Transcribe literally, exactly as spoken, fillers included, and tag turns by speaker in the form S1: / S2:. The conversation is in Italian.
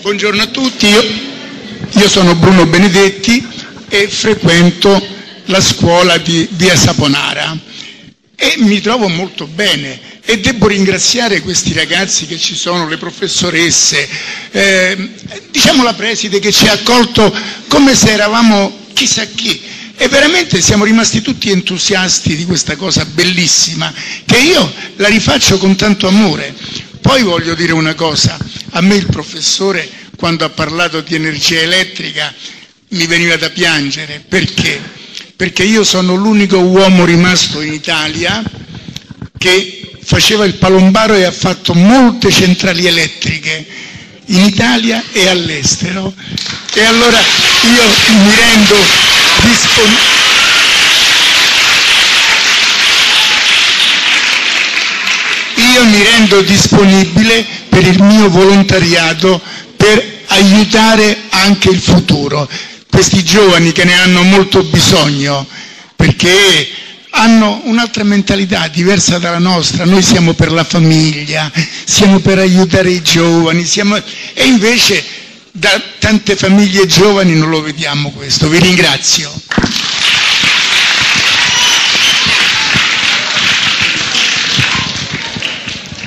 S1: Buongiorno a tutti, io, io sono Bruno Benedetti e frequento la scuola di Via Saponara e mi trovo molto bene e devo ringraziare questi ragazzi che ci sono, le professoresse, eh, diciamo la preside che ci ha accolto come se eravamo chissà chi. E veramente siamo rimasti tutti entusiasti di questa cosa bellissima, che io la rifaccio con tanto amore. Poi voglio dire una cosa, a me il professore quando ha parlato di energia elettrica mi veniva da piangere, perché? Perché io sono l'unico uomo rimasto in Italia che faceva il palombaro e ha fatto molte centrali elettriche in Italia e all'estero. E allora io mi rendo disponibile. Io mi rendo disponibile per il mio volontariato per aiutare anche il futuro, questi giovani che ne hanno molto bisogno, perché hanno un'altra mentalità diversa dalla nostra. Noi siamo per la famiglia, siamo per aiutare i giovani, siamo... e invece da tante famiglie giovani non lo vediamo questo. Vi ringrazio.